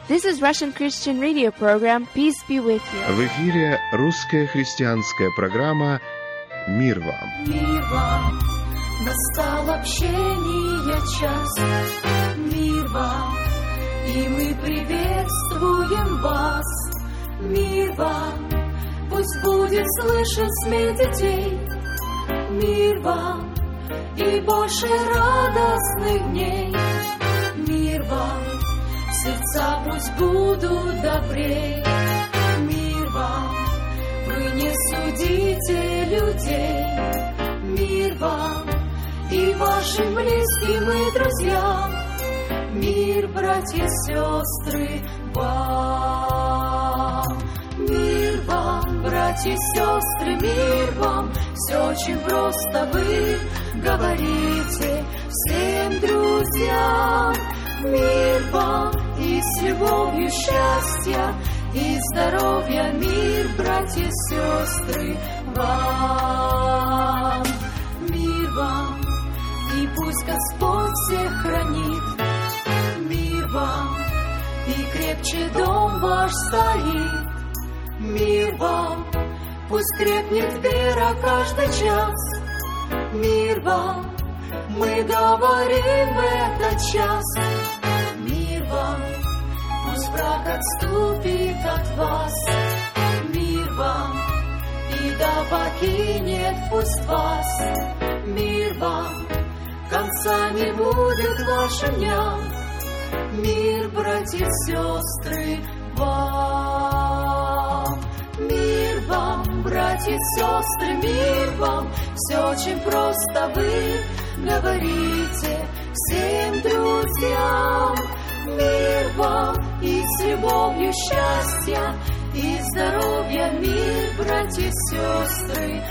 This is Russian Christian radio program. Peace be with you. В эфире русская христианская программа «Мир вам». Мир вам, настал общения час. Мир вам, и мы приветствуем вас. Мир вам, пусть будет слышен смех детей. Мир вам, и больше радостных дней. Мир вам, сердца пусть будут добрей. Мир вам, вы не судите людей. Мир вам и вашим близким и друзьям. Мир, братья и сестры, вам. Мир вам, братья и сестры, мир вам. Все очень просто вы говорите всем друзьям. Мир вам и с любовью счастья и здоровья. Мир, братья и сестры, вам. Мир вам, и пусть Господь всех хранит. Мир вам, и крепче дом ваш стоит. Мир вам, пусть крепнет вера каждый час. Мир вам, мы говорим в этот час. Мир вам, пусть враг отступит от вас. Мир вам, беда покинет пусть вас. Мир вам, конца не будет вашим дням. Мир, братья и сестры, вам. Мир вам, братья и сестры, мир вам. Все очень просто вы говорите всем друзьям. Мир вам и с любовью счастья и здоровья. Мир, братья и сестры,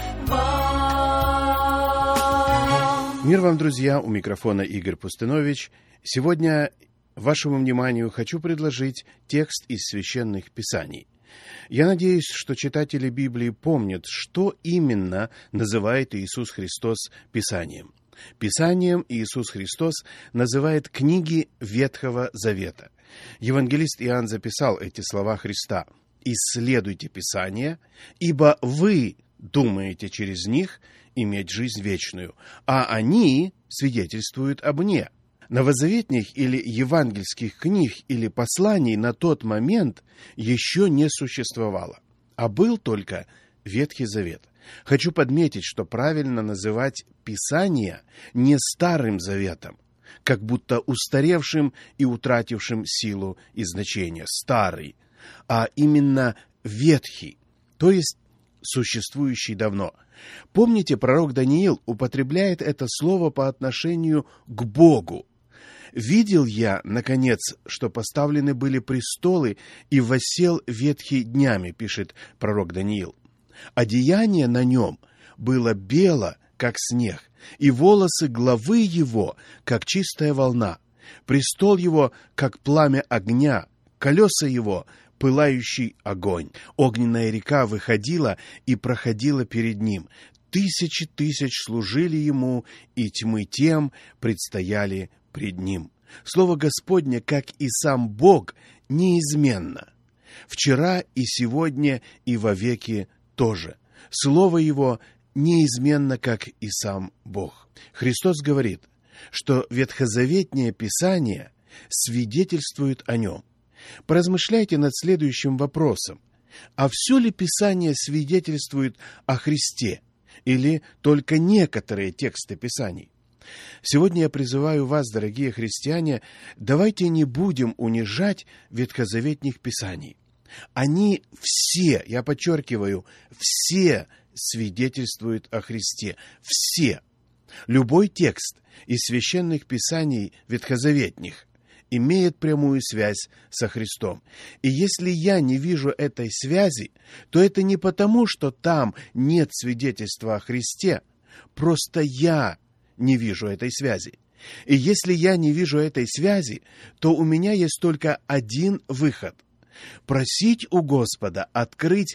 вам. Мир вам, друзья, у микрофона Игорь Пустынович. Сегодня вашему вниманию хочу предложить текст из Священных Писаний. Я надеюсь, что читатели Библии помнят, что именно называет Иисус Христос Писанием. Писанием Иисус Христос называет книги Ветхого Завета. Евангелист Иоанн записал эти слова Христа: «Исследуйте Писания, ибо вы думаете через них иметь жизнь вечную, а они свидетельствуют об мне». Новозаветных или евангельских книг или посланий на тот момент еще не существовало, а был только Ветхий Завет. Хочу подметить, что правильно называть Писание не Старым Заветом, как будто устаревшим и утратившим силу и значение, старый, а именно Ветхий, то есть существующий давно. Помните, пророк Даниил употребляет это слово по отношению к Богу. «Видел я, наконец, что поставлены были престолы, и воссел ветхий днями», пишет пророк Даниил. «Одеяние на нем было бело, как снег, и волосы главы его, как чистая волна, престол его, как пламя огня, колеса его, пылающий огонь. Огненная река выходила и проходила перед ним. Тысячи тысяч служили ему, и тьмы тем предстояли пред ним». Слово Господне, как и сам Бог, неизменно. Вчера и сегодня и вовеки тоже. Слово Его неизменно, как и сам Бог. Христос говорит, что ветхозаветнее Писание свидетельствует о Нем. Поразмышляйте над следующим вопросом. А все ли Писание свидетельствует о Христе? Или только некоторые тексты Писаний? Сегодня я призываю вас, дорогие христиане, давайте не будем унижать ветхозаветных Писаний. Они все, я подчеркиваю, все свидетельствуют о Христе. Все. Любой текст из священных Писаний ветхозаветных имеет прямую связь со Христом. И если я не вижу этой связи, то это не потому, что там нет свидетельства о Христе, просто я не вижу этой связи. И если я не вижу этой связи, то у меня есть только один выход – просить у Господа открыть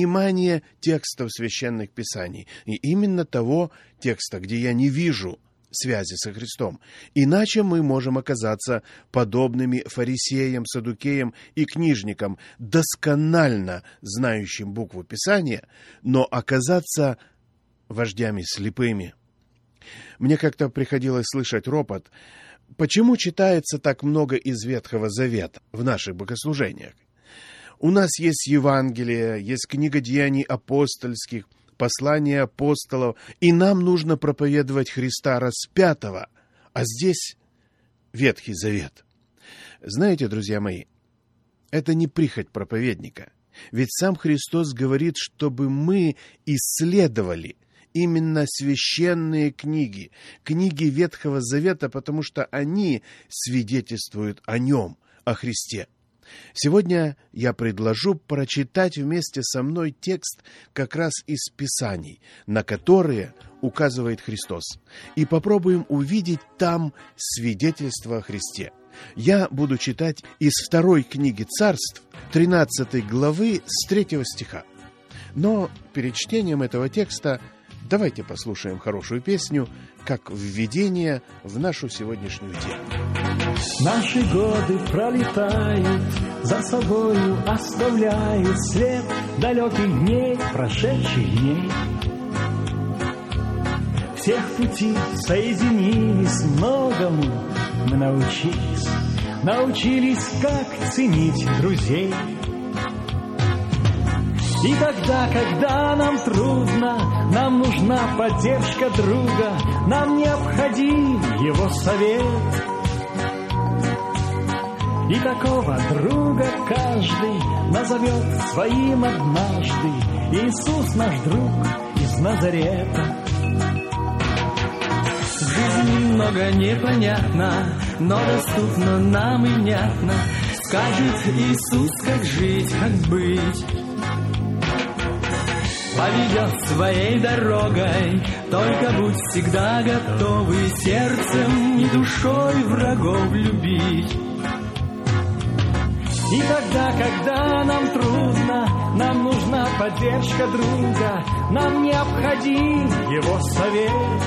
понимание текстов священных Писаний. И именно того текста, где я не вижу связи со Христом. Иначе мы можем оказаться подобными фарисеям, саддукеям и книжникам, досконально знающим букву Писания, но оказаться вождями слепыми. Мне как-то приходилось слышать ропот: почему читается так много из Ветхого Завета в наших богослужениях? У нас есть Евангелие, есть книга Деяний апостольских, послания апостолов, и нам нужно проповедовать Христа распятого, а здесь Ветхий Завет. Знаете, друзья мои, это не прихоть проповедника, ведь сам Христос говорит, чтобы мы исследовали именно священные книги, книги Ветхого Завета, потому что они свидетельствуют о Нем, о Христе. Сегодня я предложу прочитать вместе со мной текст как раз из Писаний, на которые указывает Христос, и попробуем увидеть там свидетельство о Христе. Я буду читать из 2 книги Царств, 13 главы, с 3 стиха. Но перед чтением этого текста давайте послушаем хорошую песню, как введение в нашу сегодняшнюю тему. Наши годы пролетают, за собою оставляют след далеких дней, прошедших дней. Всех пути соединились, многому мы научились, как ценить друзей. И тогда, когда нам трудно, нам нужна поддержка друга, нам необходим его совет. И такого друга каждый назовет своим однажды. Иисус наш друг из Назарета. В жизни много непонятно, но доступно нам и внятно. Скажет Иисус, как жить, как быть. Поведет своей дорогой, только будь всегда готовы сердцем и душой врагов любить. И тогда, когда нам трудно, нам нужна поддержка друга, нам необходим его совет.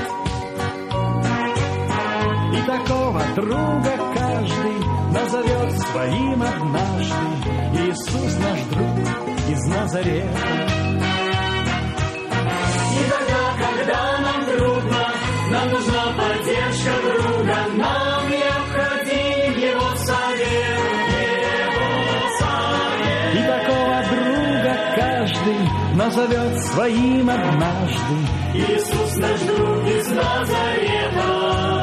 И такого друга каждый назовет своим однажды. Иисус наш друг из Назарета. И тогда, когда нам трудно, нам нужна поддержка друга, нам необходим его совет. И такого друга каждый назовет своим однажды. Иисус наш друг из Назарета.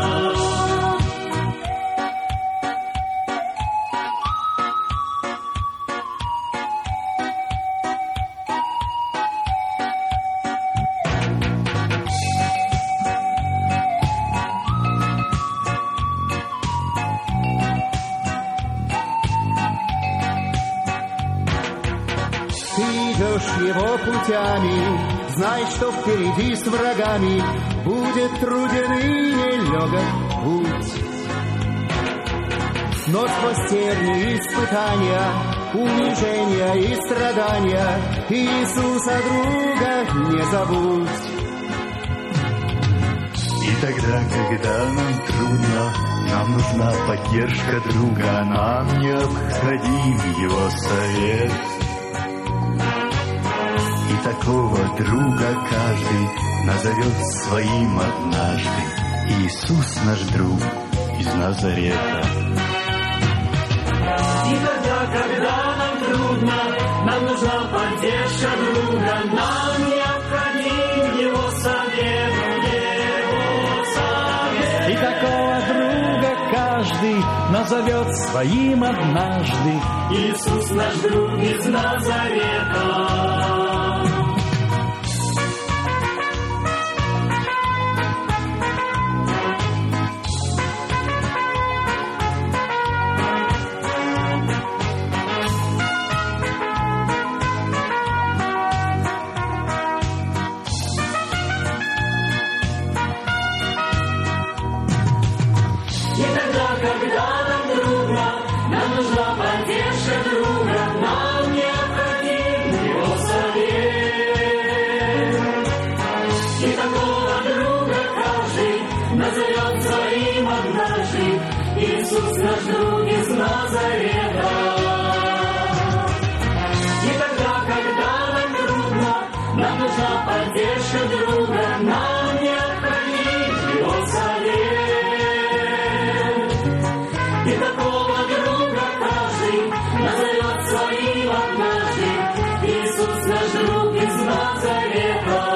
Его путями, знай, что впереди с врагами будет труден и нелегок путь. Но сквозь тернии испытания, унижения и страдания Иисуса друга не забудь. И тогда, когда нам трудно, нам нужна поддержка друга, нам необходим его совет. И такого друга каждый назовет своим однажды. Иисус наш друг из Назарета. И тогда, когда нам трудно, нам нужна поддержка друга, нам необходим его совет, И такого друга каждый назовет своим однажды. Иисус наш друг из Назарета. Назарет. своим однажды, Иисус наш друг из Назарета. И тогда, когда нам трудно, нам нужна поддержка друга, нам необходим Его совет. И такого друга каждый назовет своим однажды, Иисус наш друг из Назарета.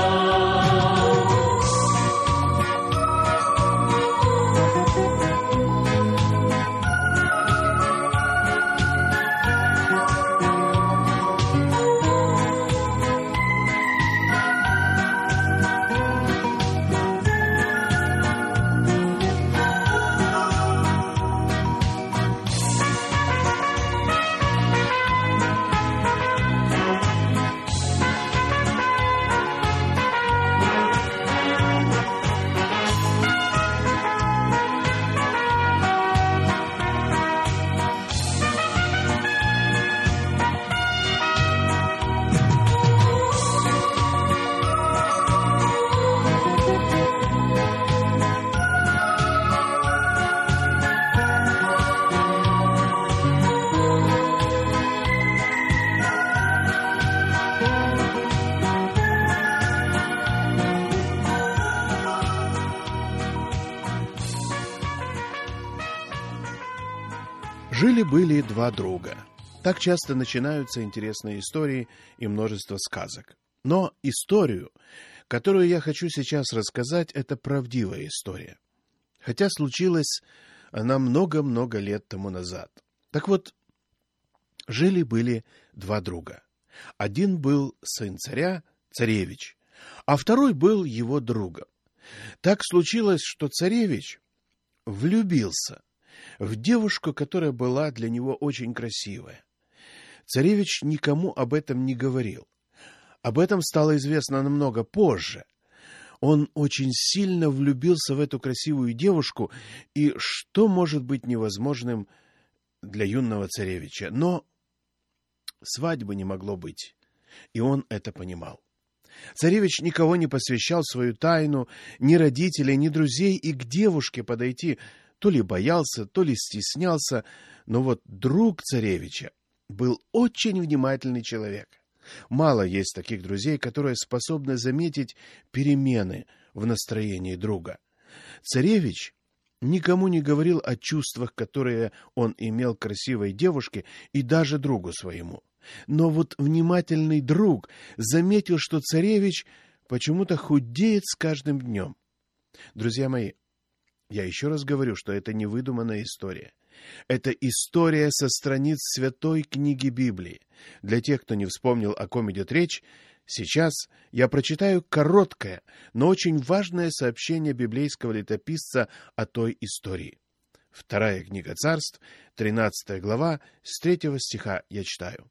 Жили-были два друга. Так часто начинаются интересные истории и множество сказок. Но историю, которую я хочу сейчас рассказать, это правдивая история. Хотя случилась она много-много лет тому назад. Так вот, жили-были два друга. Один был сын царя, царевич, а второй был его другом. Так случилось, что царевич влюбился в девушку, которая была для него очень красивая. Царевич никому об этом не говорил. Об этом стало известно намного позже. Он очень сильно влюбился в эту красивую девушку, и что может быть невозможным для юного царевича? Но свадьбы не могло быть, и он это понимал. Царевич никого не посвящал в свою тайну, ни родителей, ни друзей, и к девушке подойти то ли боялся, то ли стеснялся, но вот друг царевича был очень внимательный человек. Мало есть таких друзей, которые способны заметить перемены в настроении друга. Царевич никому не говорил о чувствах, которые он имел к красивой девушке и даже другу своему. Но вот внимательный друг заметил, что царевич почему-то худеет с каждым днем. Друзья мои, я еще раз говорю, что это не выдуманная история. Это история со страниц святой книги Библии. Для тех, кто не вспомнил, о ком идет речь, сейчас я прочитаю короткое, но очень важное сообщение библейского летописца о той истории. Вторая книга Царств, 13 глава, с 3 стиха я читаю.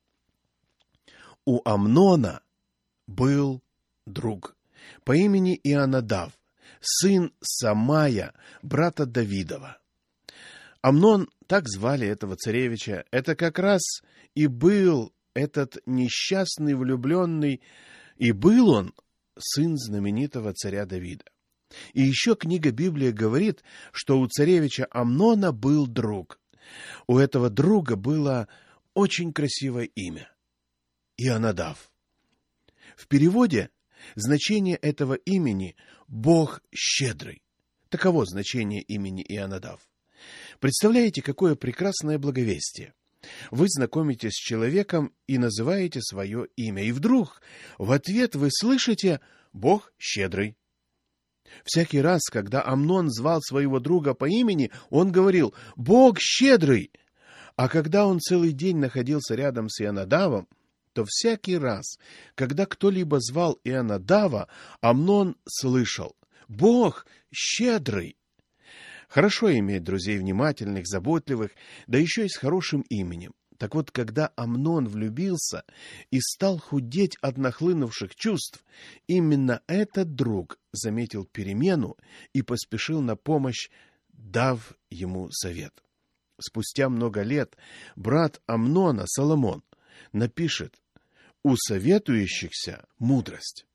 У Амнона был друг по имени Ионадав, сын Самая, брата Давидова. Амнон, так звали этого царевича, это как раз и был этот несчастный влюбленный, и был он сын знаменитого царя Давида. И еще книга Библии говорит, что у царевича Амнона был друг. У этого друга было очень красивое имя — Ионадав. В переводе значение этого имени — Бог щедрый. Таково значение имени Ионадав. Представляете, какое прекрасное благовестие. Вы знакомитесь с человеком и называете свое имя, и вдруг в ответ вы слышите «Бог щедрый». Всякий раз, когда Амнон звал своего друга по имени, он говорил «Бог щедрый». А когда он целый день находился рядом с Ионадавом, то всякий раз, когда кто-либо звал Ионадава, Амнон слышал «Бог щедрый». Хорошо иметь друзей внимательных, заботливых, да еще и с хорошим именем. Так вот, когда Амнон влюбился и стал худеть от нахлынувших чувств, именно этот друг заметил перемену и поспешил на помощь, дав ему совет. Спустя много лет брат Амнона, Соломон, напишет: «У советующихся мудрость».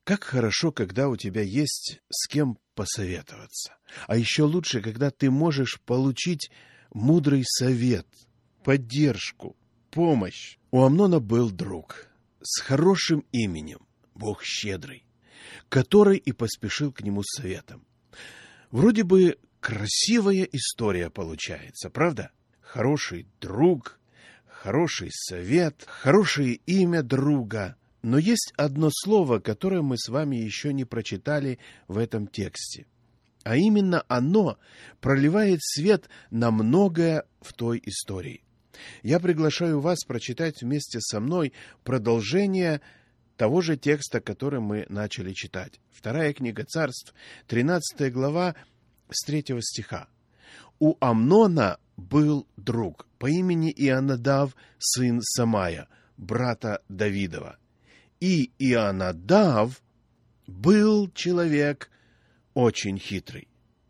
Как хорошо, когда у тебя есть с кем посоветоваться. А еще лучше, когда ты можешь получить мудрый совет, поддержку, помощь. У Амнона был друг с хорошим именем, Бог щедрый, который и поспешил к нему с советом. Вроде бы красивая история получается, правда? Хороший друг, хороший совет, хорошее имя друга. Но есть одно слово, которое мы с вами еще не прочитали в этом тексте. А именно оно проливает свет на многое в той истории. Я приглашаю вас прочитать вместе со мной продолжение того же текста, который мы начали читать. 2 книга Царств, 13 глава, с 3 стиха. У Амнона был друг по имени Ионадав, сын Самая, брата Давидова. И Ионадав был человек очень хитрый.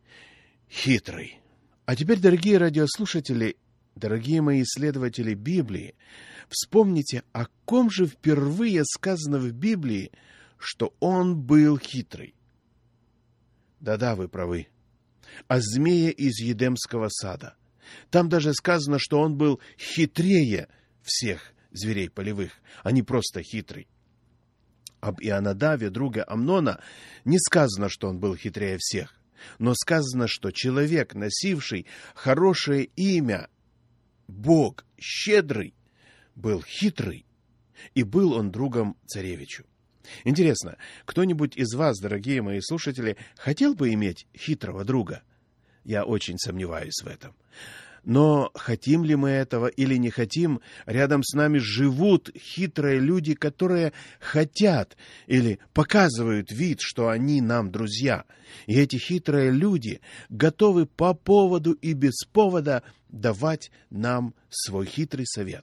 Хитрый. А теперь, дорогие радиослушатели, дорогие мои исследователи Библии, вспомните, о ком же впервые сказано в Библии, что он был хитрый. Да-да, вы правы. О змее из Едемского сада. Там даже сказано, что он был хитрее всех зверей полевых, а не просто хитрый. Об Ионадаве, друга Амнона, не сказано, что он был хитрее всех, но сказано, что человек, носивший хорошее имя, Бог щедрый, был хитрый, и был он другом царевичу. Интересно, кто-нибудь из вас, дорогие мои слушатели, хотел бы иметь хитрого друга? Я очень сомневаюсь в этом. Но хотим ли мы этого или не хотим, рядом с нами живут хитрые люди, которые хотят или показывают вид, что они нам друзья. И эти хитрые люди готовы по поводу и без повода давать нам свой хитрый совет,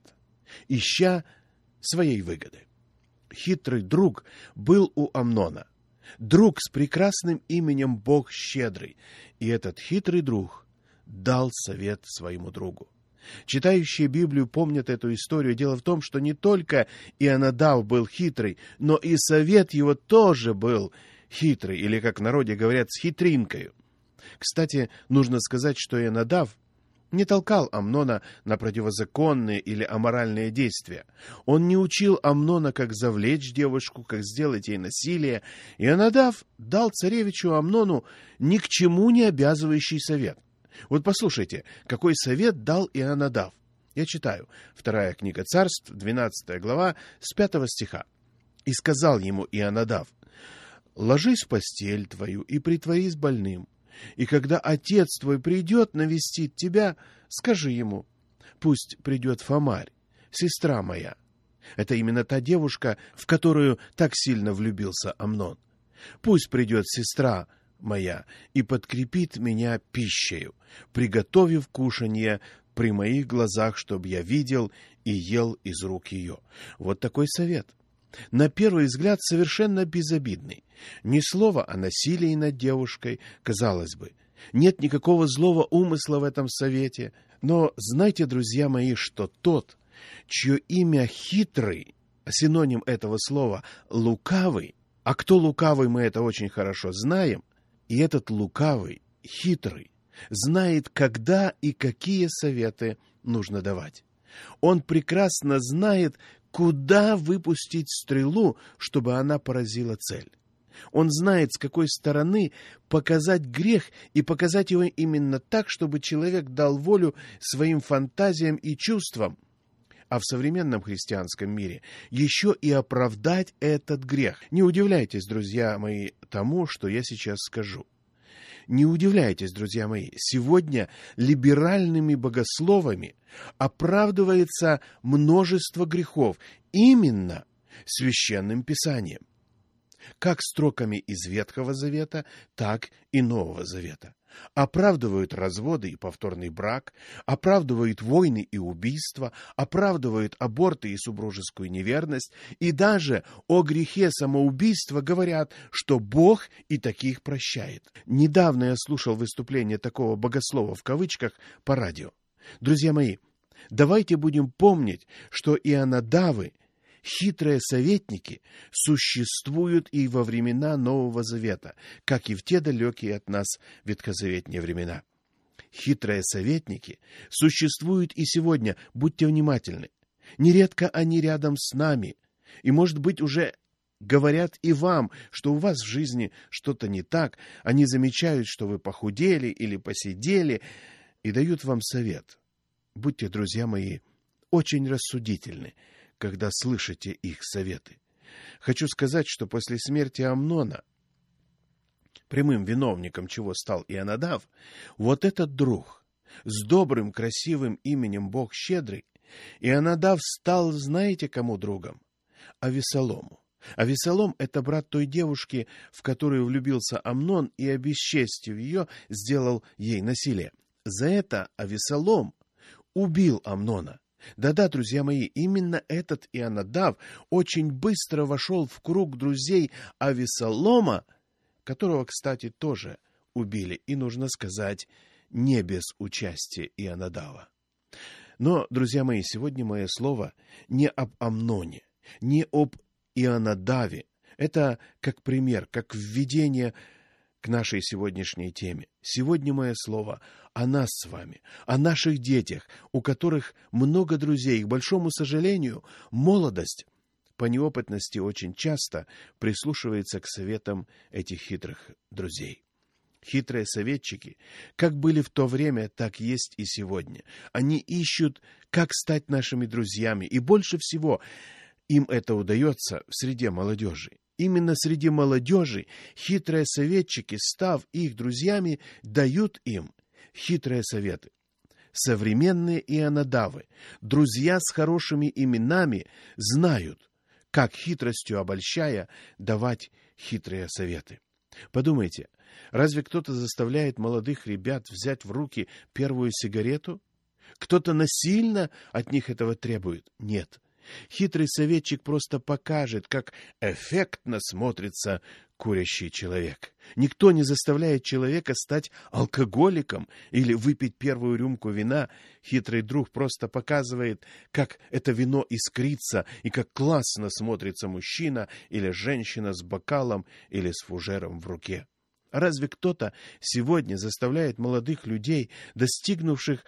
ища своей выгоды. Хитрый друг был у Амнона. Друг с прекрасным именем Бог щедрый. И этот хитрый друг дал совет своему другу. Читающие Библию помнят эту историю. Дело в том, что не только Ионадав был хитрый, но и совет его тоже был хитрый, или, как в народе говорят, с хитринкою. Кстати, нужно сказать, что Ионадав не толкал Амнона на противозаконные или аморальные действия. Он не учил Амнона, как завлечь девушку, как сделать ей насилие. Ионадав дал царевичу Амнону ни к чему не обязывающий совет. Вот послушайте, какой совет дал Ионадав. Я читаю. 2 книга Царств, 12 глава, с 5 стиха. «И сказал ему Ионадав: ложись в постель твою и притворись больным. И когда отец твой придет навестить тебя, скажи ему: пусть придет Фомарь, сестра моя». Это именно та девушка, в которую так сильно влюбился Амнон. «Пусть придет сестра моя и подкрепит меня пищею, приготовив кушанье при моих глазах, чтобы я видел и ел из рук ее». Вот такой совет. На первый взгляд совершенно безобидный. Ни слова о насилии над девушкой, казалось бы. Нет никакого злого умысла в этом совете. Но знайте, друзья мои, что тот, чье имя хитрый, синоним этого слова лукавый, а кто лукавый, мы это очень хорошо знаем, и этот лукавый, хитрый, знает, когда и какие советы нужно давать. Он прекрасно знает, куда выпустить стрелу, чтобы она поразила цель. Он знает, с какой стороны показать грех и показать его именно так, чтобы человек дал волю своим фантазиям и чувствам, а в современном христианском мире еще и оправдать этот грех. Не удивляйтесь, друзья мои, тому, что я сейчас скажу. Не удивляйтесь, друзья мои, сегодня либеральными богословами оправдывается множество грехов именно священным писанием. Как строками из Ветхого Завета, так и Нового Завета. Оправдывают разводы и повторный брак, оправдывают войны и убийства, оправдывают аборты и супружескую неверность, и даже о грехе самоубийства говорят, что Бог и таких прощает. Недавно я слушал выступление такого богослова в кавычках по радио. Друзья мои, давайте будем помнить, что Ионадавы хитрые советники существуют и во времена Нового Завета, как и в те далекие от нас ветхозаветные времена. Хитрые советники существуют и сегодня, будьте внимательны. Нередко они рядом с нами, и, может быть, уже говорят и вам, что у вас в жизни что-то не так, они замечают, что вы похудели или посидели, и дают вам совет. Будьте, друзья мои, очень рассудительны, когда слышите их советы. Хочу сказать, что после смерти Амнона, прямым виновником чего стал Ионадав, вот этот друг с добрым, красивым именем Бог Щедрый, Ионадав стал, знаете, кому другом? Авесолому. Авесолом — это брат той девушки, в которую влюбился Амнон, и, обесчестив ее, сделал ей насилие. За это Авесолом убил Амнона. Да-да, друзья мои, именно этот Ионадав очень быстро вошел в круг друзей Авесолома, которого, кстати, тоже убили, и, нужно сказать, не без участия Ионадава. Но, друзья мои, сегодня мое слово не об Амноне, не об Ионадаве. Это как пример, как введение к нашей сегодняшней теме. Сегодня мое слово о нас с вами, о наших детях, у которых много друзей. К большому сожалению, молодость по неопытности очень часто прислушивается к советам этих хитрых друзей. Хитрые советчики, как были в то время, так есть и сегодня. Они ищут, как стать нашими друзьями, и больше всего им это удается в среде молодежи. Именно среди молодежи хитрые советчики, став их друзьями, дают им хитрые советы. Современные Ионадавы, друзья с хорошими именами, знают, как хитростью обольщая давать хитрые советы. Подумайте, разве кто-то заставляет молодых ребят взять в руки первую сигарету? Кто-то насильно от них этого требует? Нет. Хитрый советчик просто покажет, как эффектно смотрится курящий человек. Никто не заставляет человека стать алкоголиком или выпить первую рюмку вина. Хитрый друг просто показывает, как это вино искрится и как классно смотрится мужчина или женщина с бокалом или с фужером в руке. Разве кто-то сегодня заставляет молодых людей, достигнувших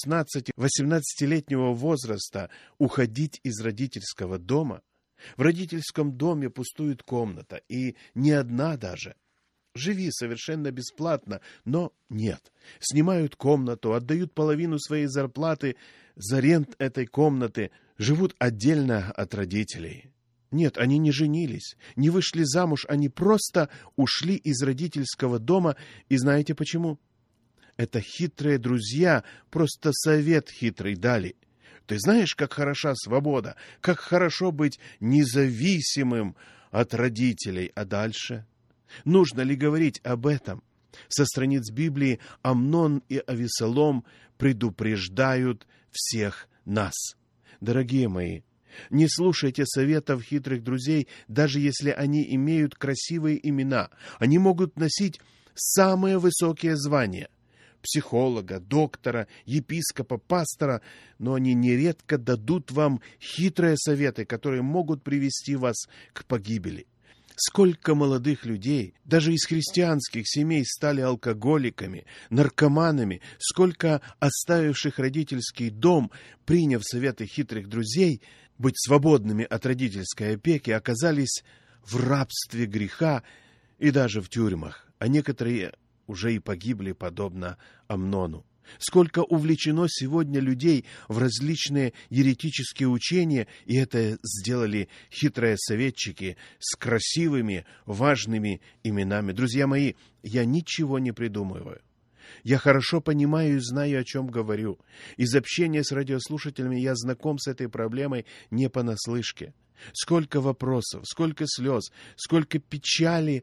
16-18-летнего возраста, уходить из родительского дома? В родительском доме пустует комната, и не одна даже. Живи совершенно бесплатно, но нет. Снимают комнату, отдают половину своей зарплаты за рент этой комнаты, живут отдельно от родителей. Нет, они не женились, не вышли замуж, они просто ушли из родительского дома. И знаете почему? Это хитрые друзья просто совет хитрый дали. Ты знаешь, как хороша свобода, как хорошо быть независимым от родителей. А дальше? Нужно ли говорить об этом? Со страниц Библии Амнон и Авесолом предупреждают всех нас. Дорогие мои, не слушайте советов хитрых друзей, даже если они имеют красивые имена. Они могут носить самые высокие звания – психолога, доктора, епископа, пастора, но они нередко дадут вам хитрые советы, которые могут привести вас к погибели. Сколько молодых людей, даже из христианских семей, стали алкоголиками, наркоманами, сколько оставивших родительский дом, приняв советы хитрых друзей, быть свободными от родительской опеки, оказались в рабстве греха и даже в тюрьмах, а некоторые уже и погибли, подобно Амнону. Сколько увлечено сегодня людей в различные еретические учения, и это сделали хитрые советчики с красивыми, важными именами. Друзья мои, я ничего не придумываю. Я хорошо понимаю и знаю, о чем говорю. Из общения с радиослушателями я знаком с этой проблемой не понаслышке. Сколько вопросов, сколько слез, сколько печали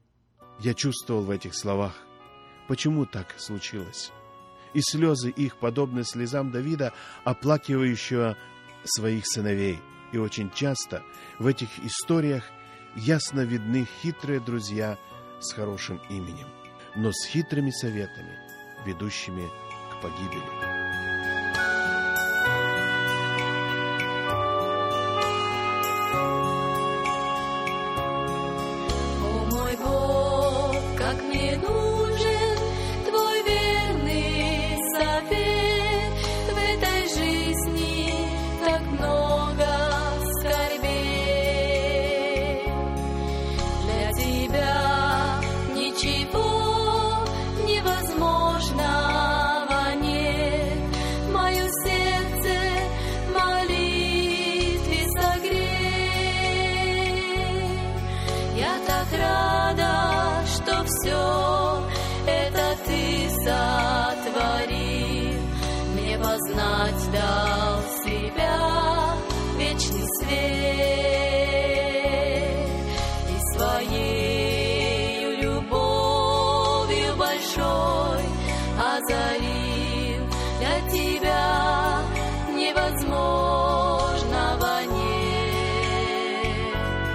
я чувствовал в этих словах. Почему так случилось? И слезы их подобны слезам Давида, оплакивающего своих сыновей. И очень часто в этих историях ясно видны хитрые друзья с хорошим именем, но с хитрыми советами, ведущими к погибели. познать дал себя вечный свет, и своею любовью большой озарил для тебя невозможного нет.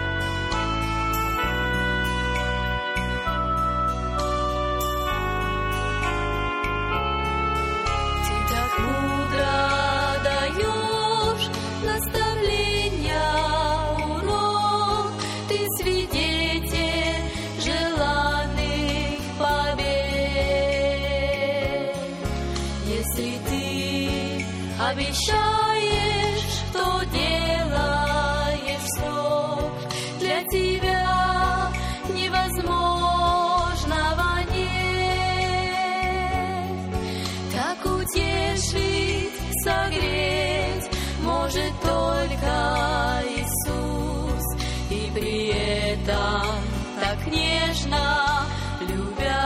Ты так мудро даешь наставления, урок, ты свидетель желанных побед. Если ты обещаешь, что делаешь срок, для тебя невозможного нет. Так утешить, согреть может только Иисус, и при этом так нежно любя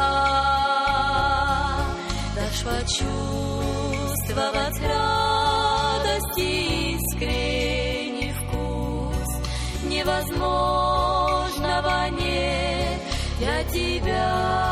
дашь почувствовать радость и искренний вкус. Невозможного нет для тебя.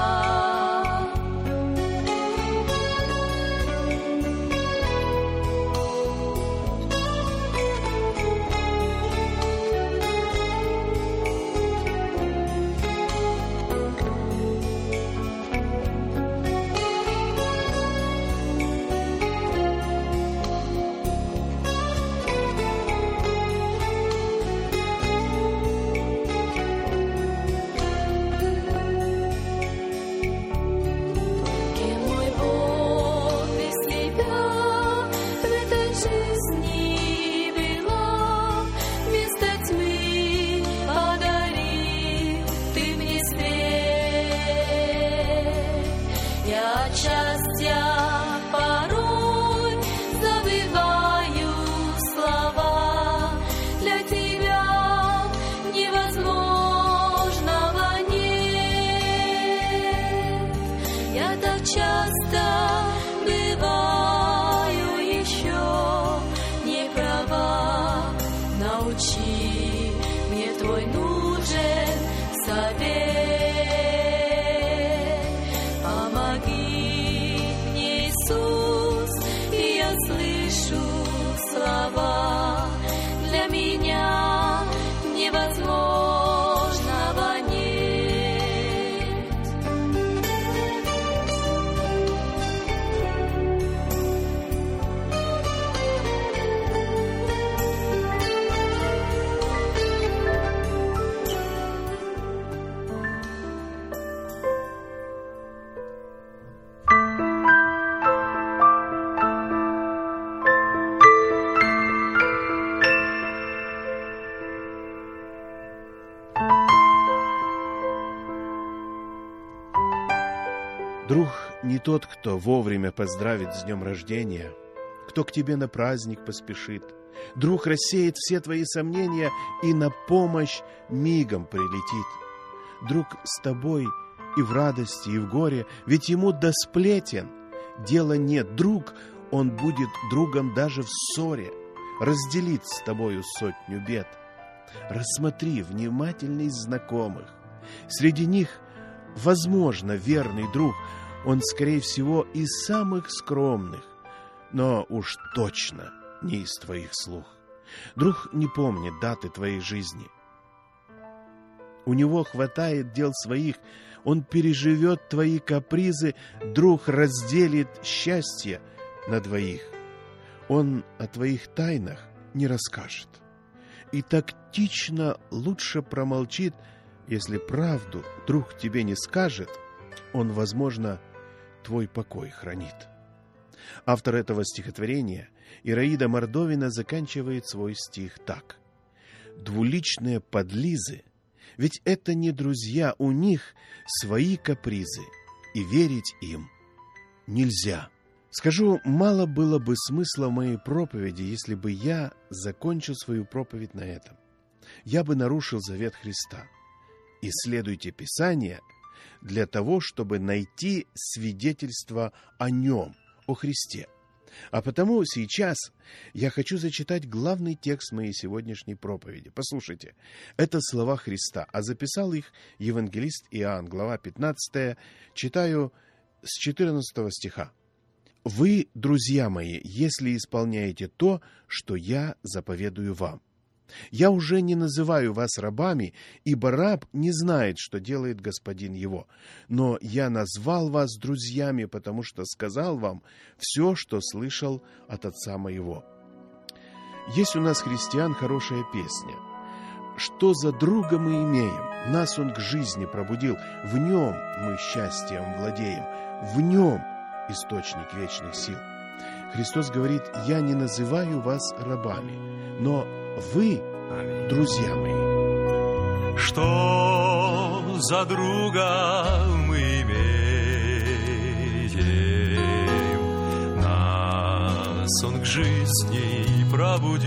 Друг не тот, кто вовремя поздравит с днем рождения, кто к тебе на праздник поспешит. Друг рассеет все твои сомнения и на помощь мигом прилетит. Друг с тобой и в радости, и в горе, ведь ему до сплетен дела нет. Друг, он будет другом даже в ссоре, разделит с тобою сотню бед. Рассмотри внимательно из знакомых. Среди них, возможно, верный друг, он, скорее всего, из самых скромных, но уж точно не из твоих слух. Друг не помнит даты твоей жизни. У него хватает дел своих, он переживет твои капризы, друг разделит счастье на двоих. Он о твоих тайнах не расскажет и тактично лучше промолчит. Если правду друг тебе не скажет, он, возможно, твой покой хранит. Автор этого стихотворения, Ираида Мордовина, заканчивает свой стих так. Двуличные подлизы, ведь это не друзья, у них свои капризы, и верить им нельзя. Скажу, мало было бы смысла в моей проповеди, если бы я закончил свою проповедь на этом. Я бы нарушил завет Христа. Исследуйте Писание для того, чтобы найти свидетельство о Нем, о Христе. А потому сейчас я хочу зачитать главный текст моей сегодняшней проповеди. Послушайте, это слова Христа, а записал их евангелист Иоанн, глава 15, читаю с 14 стиха. «Вы, друзья мои, если исполняете то, что я заповедую вам. Я уже не называю вас рабами, ибо раб не знает, что делает господин его. Но я назвал вас друзьями, потому что сказал вам все, что слышал от отца моего». Есть у нас, христиан, хорошая песня. «Что за друга мы имеем? Нас он к жизни пробудил. В нем мы счастьем владеем. В нем источник вечных сил». Христос говорит: «Я не называю вас рабами, но вы, друзья мои». Что за друга мы имеем? Нас он к жизни пробудил.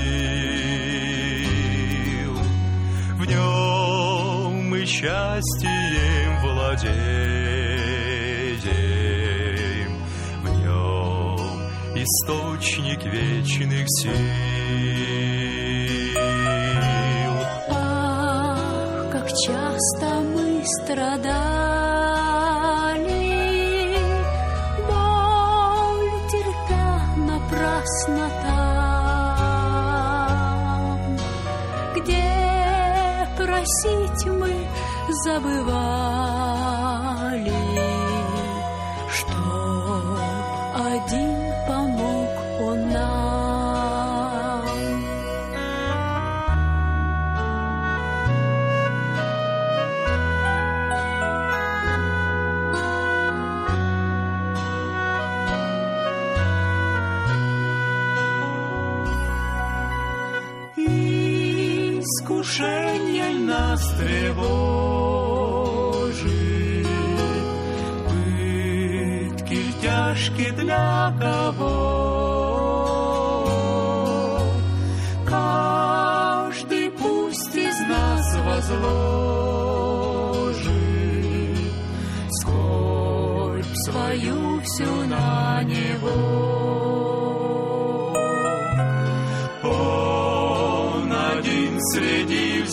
В нем мы счастьем владеем. В нем источник вечных сил. Как часто мы страдали, боль терпя напрасно там, где просить мы забывали, что один помог он нам. Искушение нас тревожит, пытки тяжкие для кого? Каждый пусть из нас возложит скорбь свою всю на него. Среди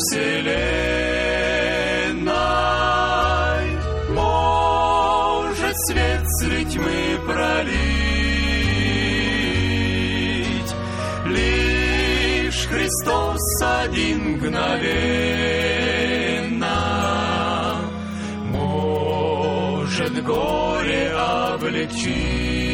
вселенной может свет средь тьмы пролить. Лишь Христос один мгновенно может горе облегчить.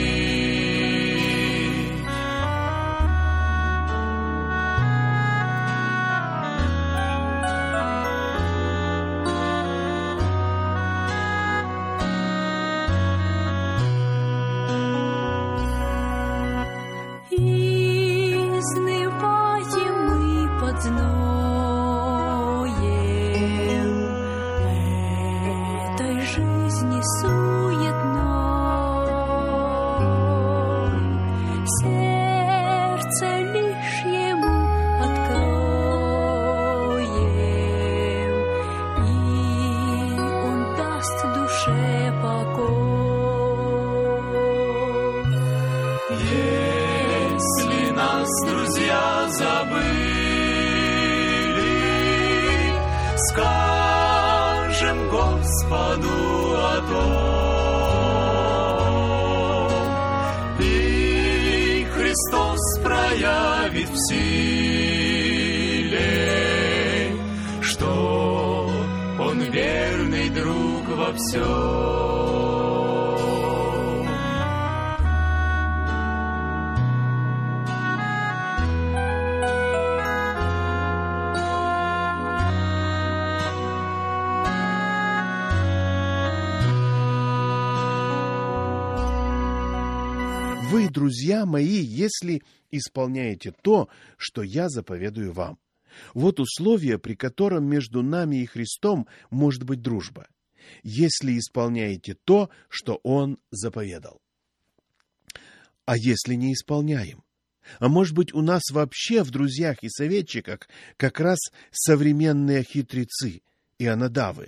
Если нас друзья забыли, скажем Господу о том, и Христос проявит в силе, что Он верный друг во всем. Вы, друзья мои, если исполняете то, что я заповедую вам. Вот условие, при котором между нами и Христом может быть дружба. Если исполняете то, что Он заповедал. А если не исполняем? А может быть, у нас вообще в друзьях и советчиках как раз современные хитрецы и анадавы,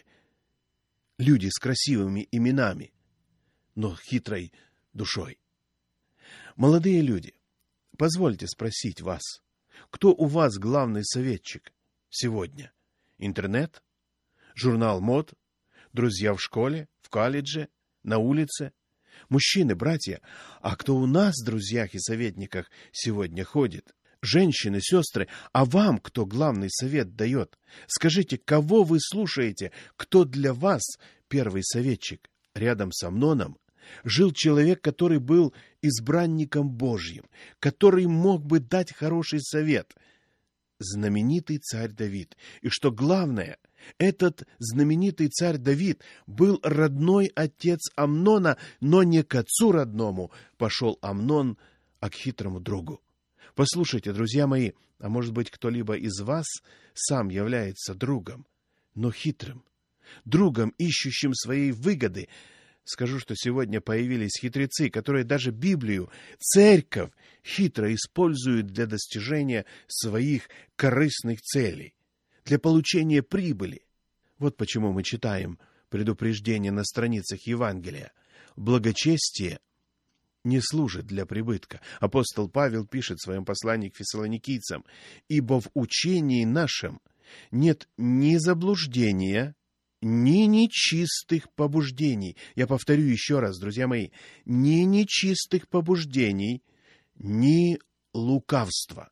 люди с красивыми именами, но хитрой душой. Молодые люди, позвольте спросить вас, кто у вас главный советчик сегодня? Интернет? Журнал мод? Друзья в школе? В колледже? На улице? Мужчины, братья, а кто у нас в друзьях и советниках сегодня ходит? Женщины, сестры, а вам кто главный совет дает? Скажите, кого вы слушаете? Кто для вас первый советчик? Рядом с Амноном жил человек, который был избранником Божьим, который мог бы дать хороший совет. Знаменитый царь Давид. И что главное, этот знаменитый царь Давид был родной отец Амнона, но не к отцу родному пошел Амнон, а к хитрому другу. Послушайте, друзья мои, а может быть, кто-либо из вас сам является другом, но хитрым, другом, ищущим своей выгоды. Скажу, что сегодня появились хитрецы, которые даже Библию, церковь, хитро используют для достижения своих корыстных целей, для получения прибыли. Вот почему мы читаем предупреждение на страницах Евангелия. Благочестие не служит для прибытка. Апостол Павел пишет в своем послании к фессалоникийцам: «Ибо в учении нашем нет ни заблуждения, ни нечистых побуждений». Я повторю еще раз, друзья мои. Ни нечистых побуждений, ни лукавства.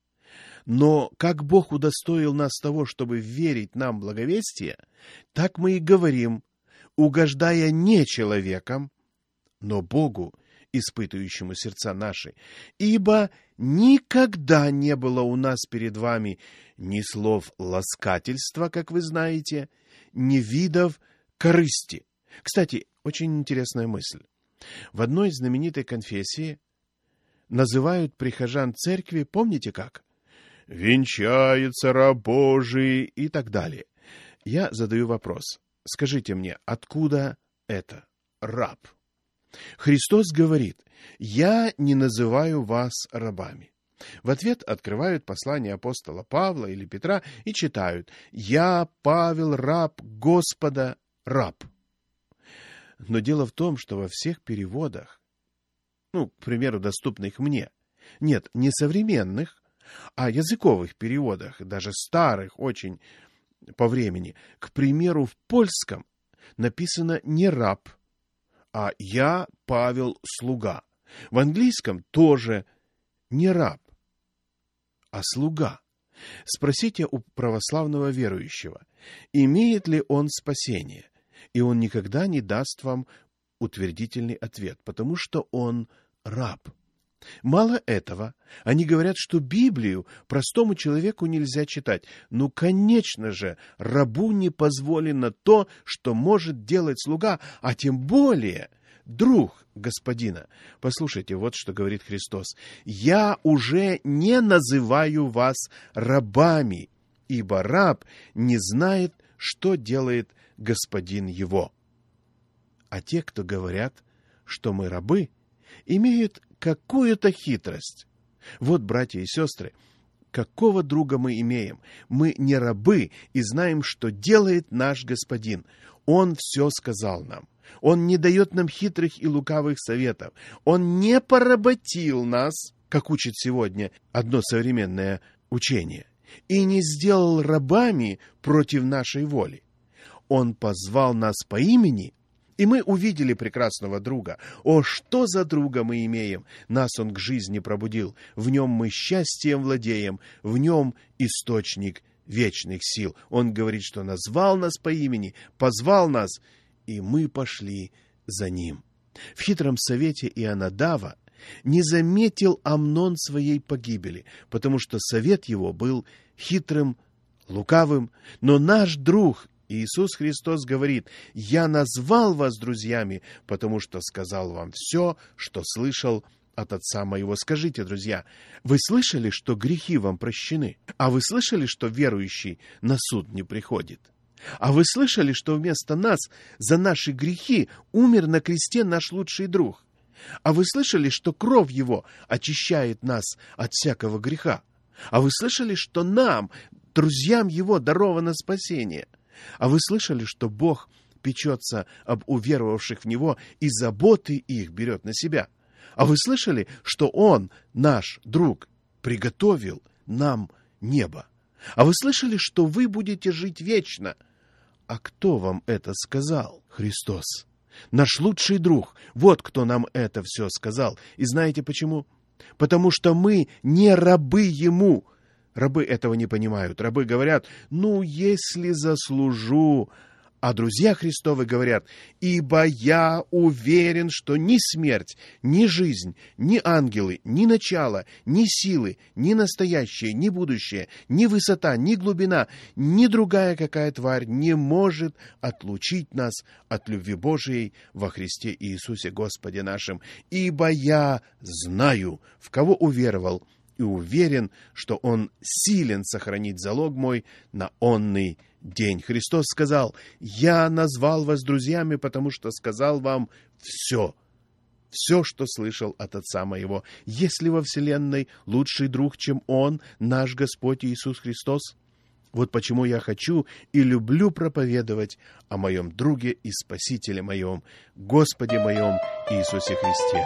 Но как Бог удостоил нас того, чтобы верить нам благовестие, так мы и говорим, угождая не человеком, но Богу, испытывающему сердца наши. Ибо никогда не было у нас перед вами ни слов ласкательства, как вы знаете, ни видов корысти. Кстати, очень интересная мысль. В одной знаменитой конфессии называют прихожан церкви, помните как? «Венчается раб Божий» и так далее. Я задаю вопрос. Скажите мне, откуда это раб? Христос говорит: «Я не называю вас рабами». В ответ открывают послание апостола Павла или Петра и читают: «Я, Павел, раб Господа, раб». Но дело в том, что во всех переводах, к примеру, доступных мне, нет, не современных, а языковых переводах, даже старых очень по времени, к примеру, в польском написано не раб, а «я, Павел, слуга». В английском тоже не раб, а слуга. Спросите у православного верующего, имеет ли он спасение, и он никогда не даст вам утвердительный ответ, потому что он раб. Мало этого, они говорят, что Библию простому человеку нельзя читать. Конечно же, рабу не позволено то, что может делать слуга, а тем более друг господина. Послушайте, вот что говорит Христос: «Я уже не называю вас рабами, ибо раб не знает, что делает господин его». А те, кто говорят, что мы рабы, имеют какую-то хитрость. Вот, братья и сестры, какого друга мы имеем? Мы не рабы и знаем, что делает наш Господин. Он все сказал нам. Он не дает нам хитрых и лукавых советов. Он не поработил нас, как учит сегодня одно современное учение, и не сделал рабами против нашей воли. Он позвал нас по имени, и мы увидели прекрасного друга. О, что за друга мы имеем! Нас он к жизни пробудил. В нем мы счастьем владеем. В нем источник вечных сил. Он говорит, что назвал нас по имени, позвал нас, и мы пошли за ним. В хитром совете Ионадава не заметил Амнон своей погибели, потому что совет его был хитрым, лукавым. Но наш друг Иисус Христос говорит: «Я назвал вас друзьями, потому что сказал вам все, что слышал от Отца моего». Скажите, друзья, вы слышали, что грехи вам прощены? А вы слышали, что верующий на суд не приходит? А вы слышали, что вместо нас за наши грехи умер на кресте наш лучший друг? А вы слышали, что кровь его очищает нас от всякого греха? А вы слышали, что нам, друзьям его, даровано спасение? А вы слышали, что Бог печется об уверовавших в Него и заботы их берет на себя? А вы слышали, что Он, наш друг, приготовил нам небо? А вы слышали, что вы будете жить вечно? А кто вам это сказал? Христос. Наш лучший друг. Вот кто нам это все сказал. И знаете почему? Потому что мы не рабы Ему. Рабы этого не понимают. Рабы говорят: ну, если заслужу. А друзья Христовы говорят: ибо я уверен, что ни смерть, ни жизнь, ни ангелы, ни начало, ни силы, ни настоящее, ни будущее, ни высота, ни глубина, ни другая какая тварь не может отлучить нас от любви Божией во Христе Иисусе Господе нашим. Ибо я знаю, в кого уверовал, и уверен, что Он силен сохранить залог мой на онный день. Христос сказал: «Я назвал вас друзьями, потому что сказал вам все, что слышал от Отца моего». Есть ли во вселенной лучший друг, чем Он, наш Господь Иисус Христос? Вот почему я хочу и люблю проповедовать о моем друге и Спасителе моем, Господе моем Иисусе Христе.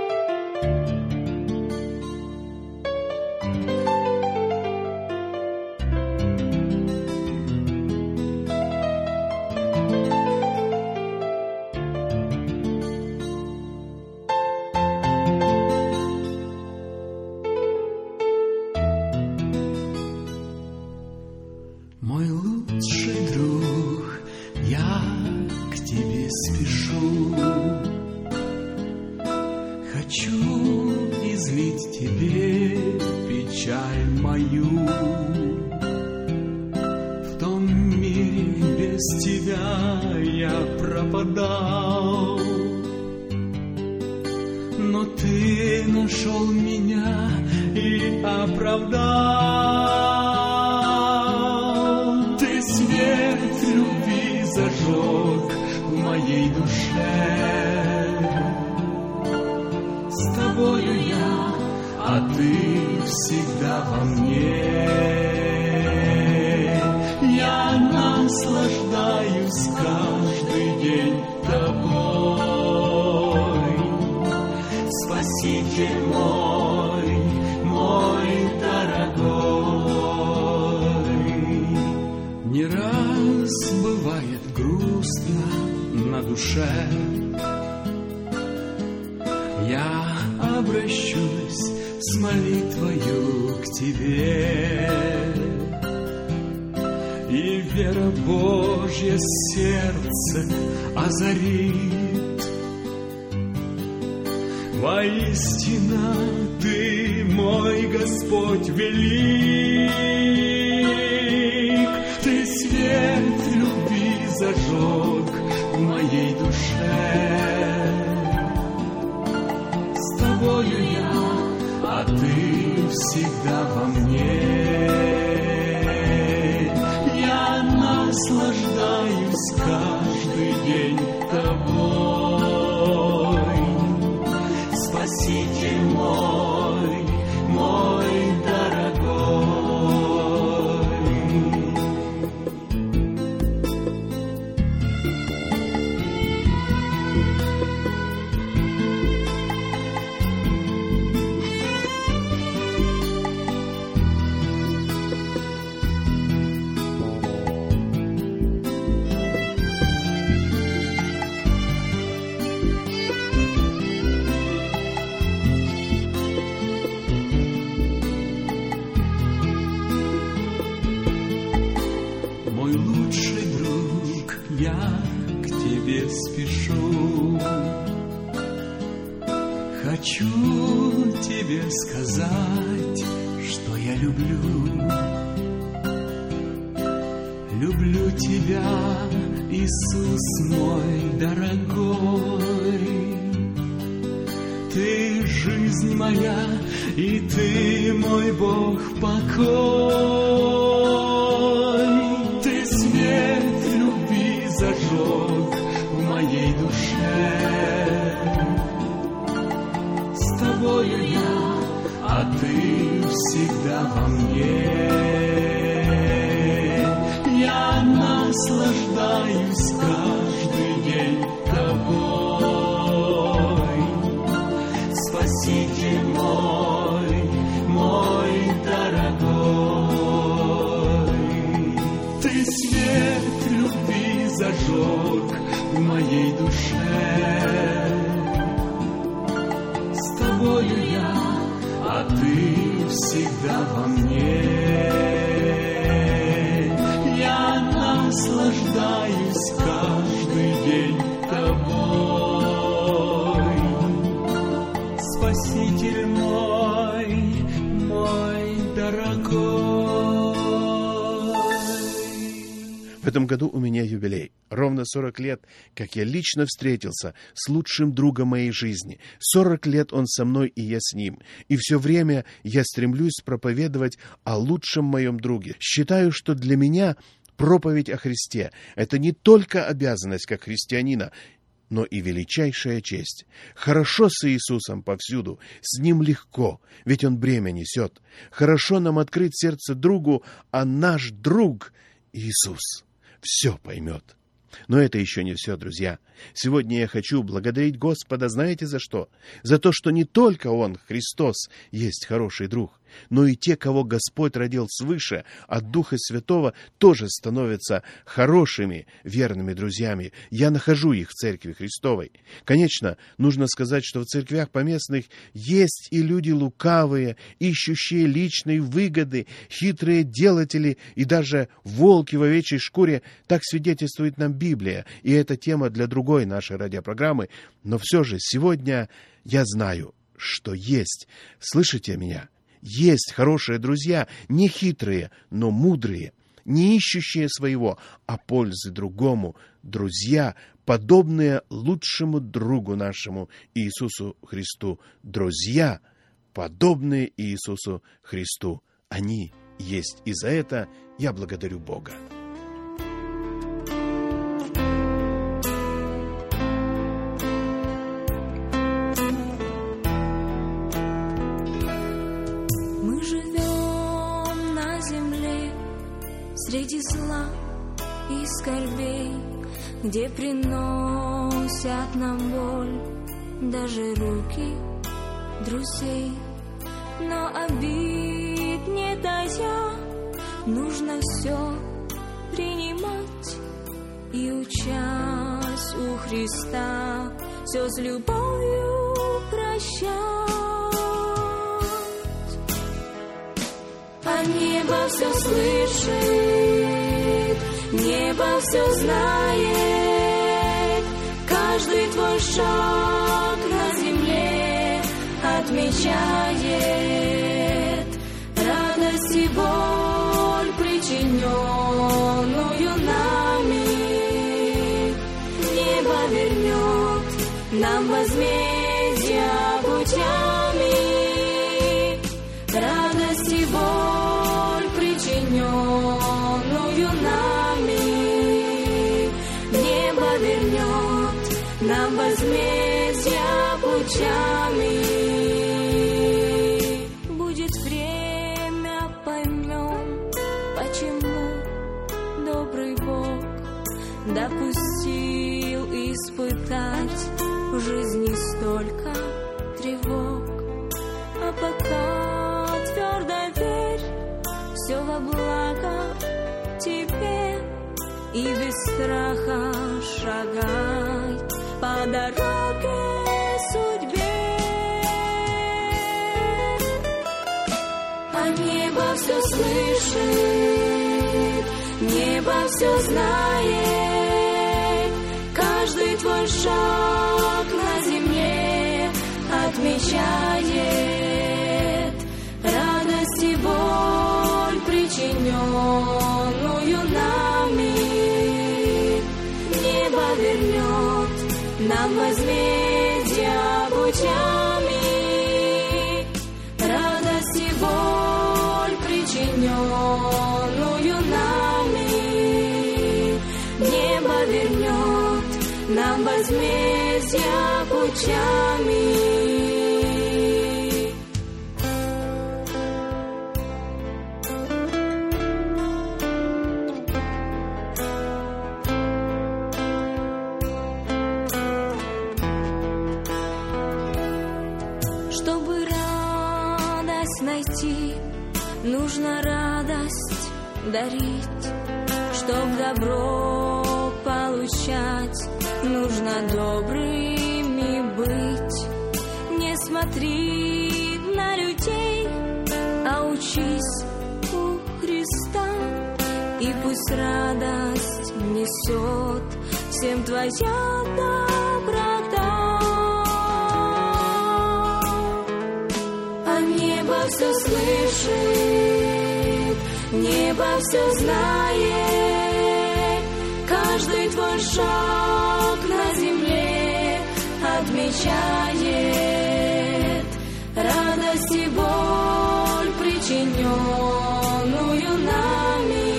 Мой лучший друг, я к тебе спешу. Хочу излить тебе печаль мою. В том мире без тебя я пропадал, но ты нашел меня и оправдал. Зажег в моей душе. С тобою я, а ты всегда во мне. Я наслаждаюсь каждый день тобой. Спаситель мой, мой дорогой. Не раз бывает грустно на душе, я обращусь с молитвою к тебе, и вера Божья сердце озарит. Воистину ты, мой Господь, велик, ты свет любви зажег в моей душе. С тобою я, а ты всегда во мне. Я наслаждаюсь каждый день тобой. Спаситель мой, мой дорогой. Мой лучший друг, я к тебе спешу. Хочу тебе сказать, что я люблю. Люблю тебя, Иисус мой дорогой. Ты жизнь моя, и ты мой Бог покой. Ты свет любви зажег в моей душе. С тобою я, а ты всегда во мне. Я наслаждаюсь каждый день тобой. Спаситель мой дорогой. Ты свет любви зажег в моей душе. С тобою я, а ты всегда во мне. Я наслаждаюсь каждый день тобой. Спаситель мой дорогой. В этом году у меня юбилей. Ровно 40 лет, как я лично встретился с лучшим другом моей жизни. 40 лет он со мной, и я с ним. И все время я стремлюсь проповедовать о лучшем моем друге. Считаю, что для меня проповедь о Христе — это не только обязанность как христианина, но и величайшая честь. Хорошо с Иисусом повсюду, с Ним легко, ведь Он бремя несет. Хорошо нам открыть сердце другу, а наш друг Иисус все поймет. Но это еще не все, друзья. Сегодня я хочу благодарить Господа, знаете за что? За то, что не только Он, Христос, есть хороший друг, но и те, кого Господь родил свыше от Духа Святого, тоже становятся хорошими, верными друзьями. Я нахожу их в Церкви Христовой. Конечно, нужно сказать, что в церквях поместных есть и люди лукавые, ищущие личной выгоды, хитрые делатели и даже волки в овечьей шкуре. Так свидетельствует нам Библия, и это тема для другой нашей радиопрограммы. Но все же сегодня я знаю, что есть, слышите меня? Есть хорошие друзья, не хитрые, но мудрые, не ищущие своего, а пользы другому. Друзья, подобные лучшему другу нашему Иисусу Христу. Друзья, подобные Иисусу Христу. Они есть, и за это я благодарю Бога. Среди зла и скорбей, где приносят нам боль даже руки друзей. Но обид не тая, нужно все принимать и, учась у Христа, все с любовью прощать. А небо все слышит, небо все знает, каждый твой шаг на земле отмечает. Радость и боль, причиненную нами, небо вернет нам возмездие путями. Радость и боль, причиненную нами, небо вернет нам возмездие путями. Будет время, поймем, почему добрый Бог допустил испытать в жизни столько тревог. А пока твердо верь, все во благо тебе, и без страха шагай по дороге судьбе. А небо все слышит, небо все знает, каждый твой шаг на земле отмечает. Радость и боль, причиненную нами, небо вернет нам возмездие путями. Радость и боль, причиненную нами, небо вернет нам возмездие путями. Чтобы радость найти, нужно радость дарить. Чтоб добро получать, нужно добрыми быть. Не смотри на людей, а учись у Христа. И пусть радость несет всем твоя доброта. А небо все слышит, небо все знает. Каждый твой шаг на земле отмечает. Радость и боль, причиненную нами,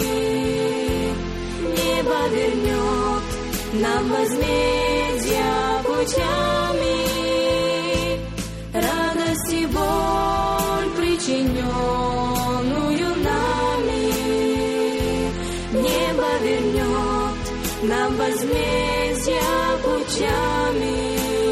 небо вернет нам возмездия путями. Радость и боль, причиненную нами, небо вернет нам возмездия путями.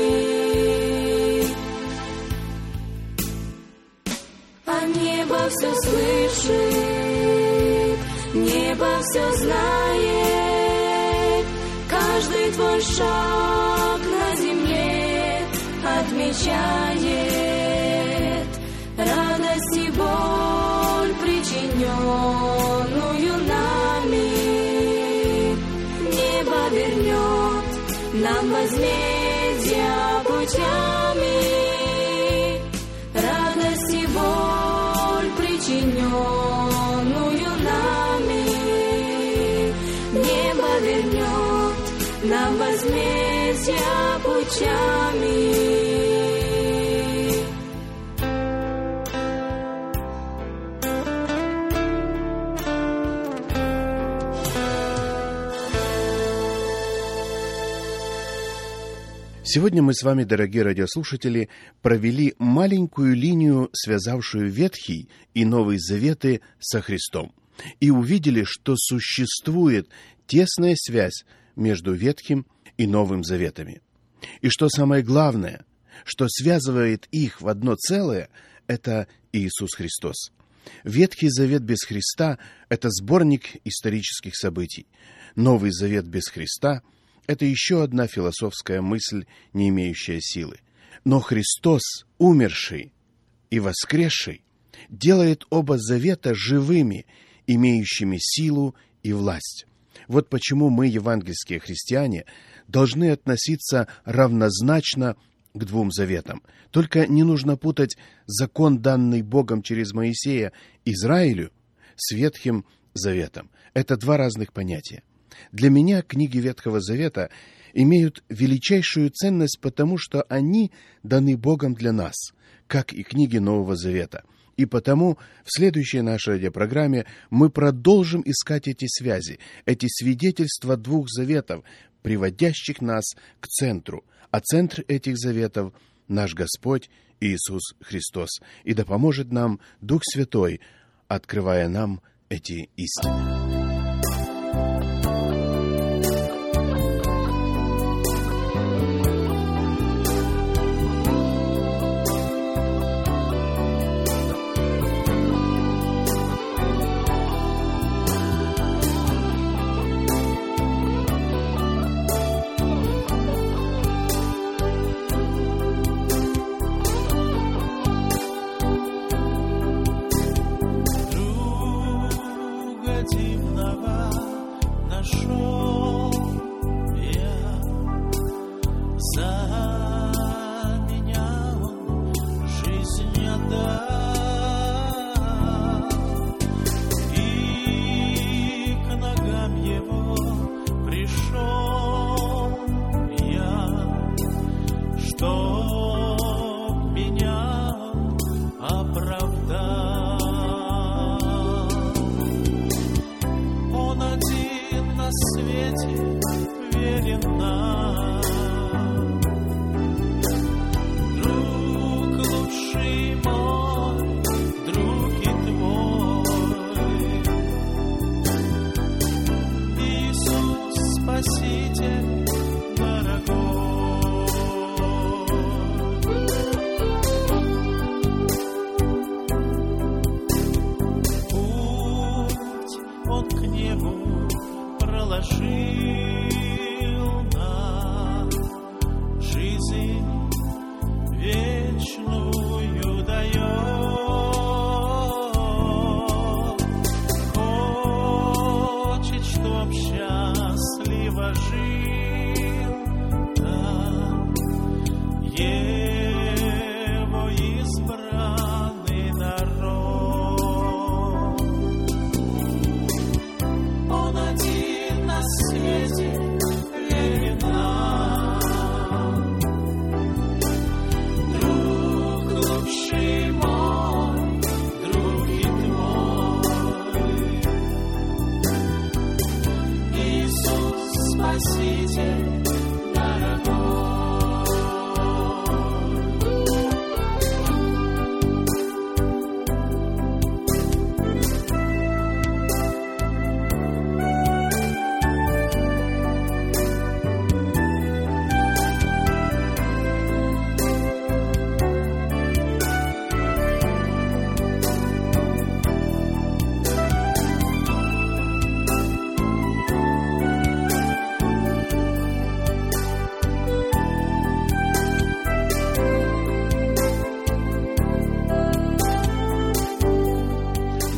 А небо все слышит, небо все знает. Каждый твой шаг на земле отмечает. Радость и боль, причиненную нами, небо вернет нам возмездия путями. Радость и боль, причиненную нами, небо вернет нам возмездия путями. Сегодня мы с вами, дорогие радиослушатели, провели маленькую линию, связавшую Ветхий и Новый Заветы со Христом, и увидели, что существует тесная связь между Ветхим и Новым Заветами. И что самое главное, что связывает их в одно целое, это Иисус Христос. Ветхий Завет без Христа – это сборник исторических событий. Новый Завет без Христа – это еще одна философская мысль, не имеющая силы. Но Христос, умерший и воскресший, делает оба завета живыми, имеющими силу и власть. Вот почему мы, евангельские христиане, должны относиться равнозначно к двум заветам. Только не нужно путать закон, данный Богом через Моисея Израилю, с Ветхим Заветом. Это два разных понятия. Для меня книги Ветхого Завета имеют величайшую ценность, потому что они даны Богом для нас, как и книги Нового Завета. И потому в следующей нашей радиопрограмме мы продолжим искать эти связи, эти свидетельства двух заветов, приводящих нас к центру. А центр этих заветов – наш Господь Иисус Христос. И да поможет нам Дух Святой, открывая нам эти истины. Друг лучший мой.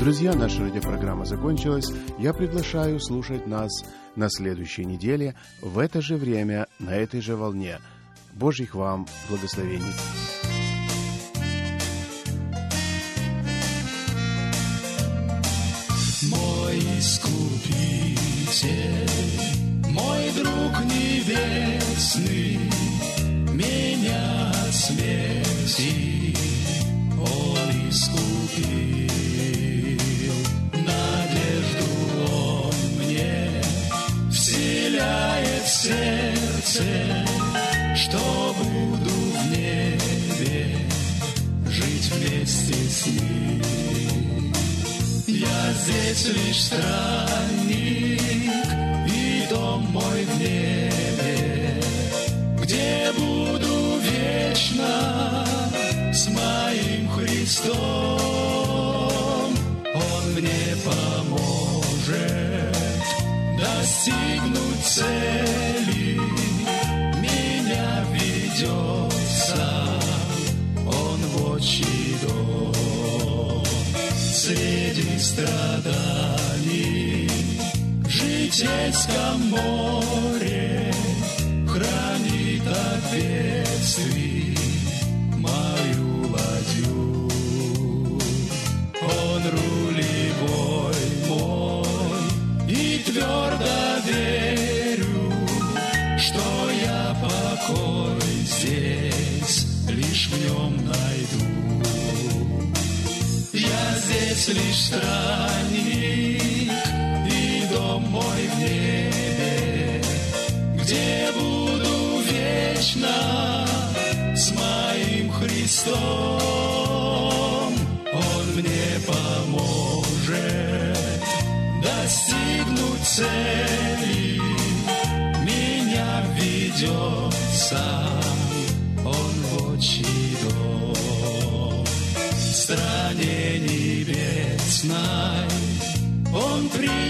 Друзья, наша радиопрограмма закончилась. Я приглашаю слушать нас на следующей неделе в это же время, на этой же волне. Божьих вам благословений. Мой Искупитель, мой друг небесный, меня от смерти Он искупил. Надежду Он мне вселяет в сердце, что буду в небе жить вместе с Ним. Я здесь лишь странник, и дом мой в небе, где буду вечно с моим Христом. Он мне поможет достигнуть цели, меня ведет сам Он в отчий дом. Среди страданий в житейском море хранит от бедствий мою ладью. Он руль и бой мой, и твердо верю, что я покой здесь лишь в нем найду. Я здесь лишь странник, и дом мой в небе, где буду вечно с моим Христом. Он мне поможет достигнуть цели, меня ведет сам Он в отчий дом. В стране небесной Он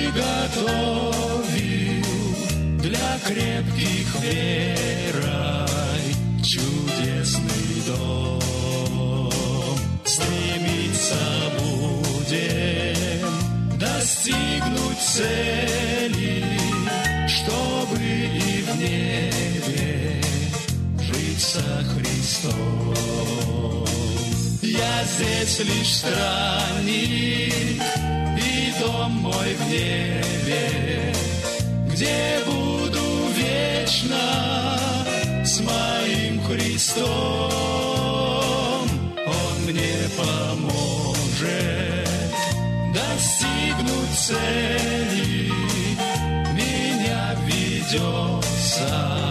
приготовил для крепких верой чудесный дом. Стремиться будем достигнуть цели, чтобы и в небе жить со Христом. Я здесь лишь странник, и дом мой в небе, где буду вечно с моим Христом. Он мне поможет достигнуть цели, меня ведет сам